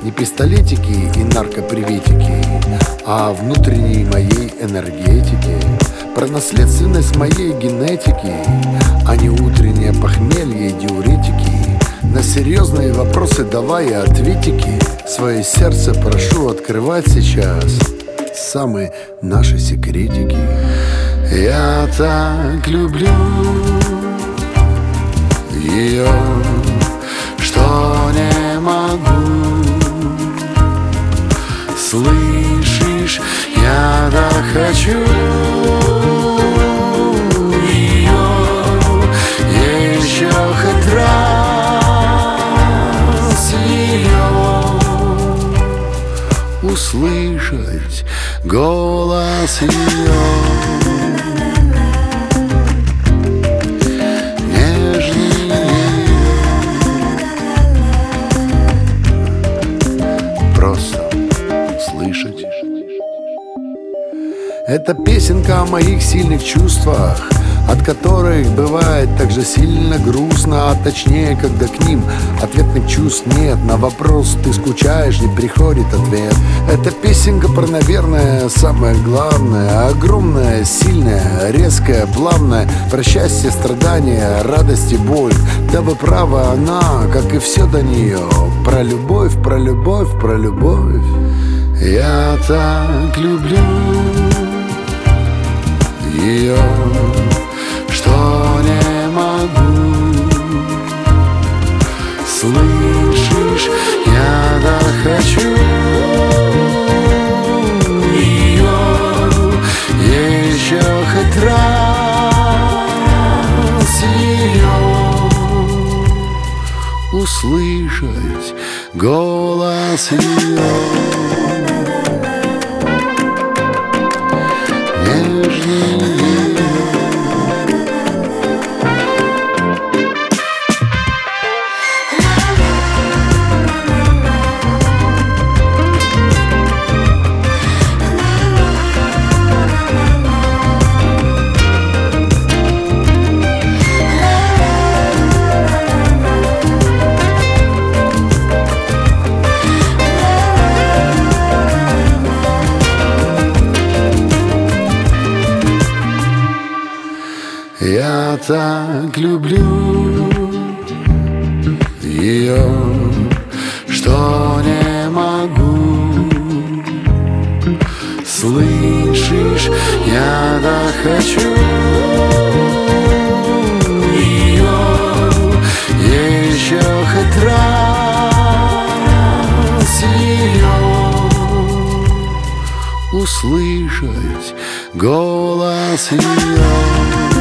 Не пистолетики и наркоприветики, а внутренней моей энергетики, про наследственность моей генетики, а не утреннее похмелье и диуретики. На серьезные вопросы давай ответики. Свое сердце прошу открывать сейчас, самые наши секретики. Я так люблю ее, что не могу. Слышишь, я так хочу ее еще хоть раз ее услышать, голос ее. Слышать. Это песенка о моих сильных чувствах, от которых бывает так же сильно грустно, а точнее, когда к ним ответных чувств нет. На вопрос «ты скучаешь?» не приходит ответ. Это песенка про, наверное, самое главное, огромное, сильное, резкое, плавное, про счастье, страдания, радость и боль. Да вы правы, она, как и все до нее, про любовь, про любовь, про любовь. Я так люблю ее, что не могу. Слышишь, я так хочу ее еще хоть раз ее услышать, голос ее. Я так люблю ее, что не могу. Слышишь, я так хочу ее еще хоть раз ее услышать, голос ее.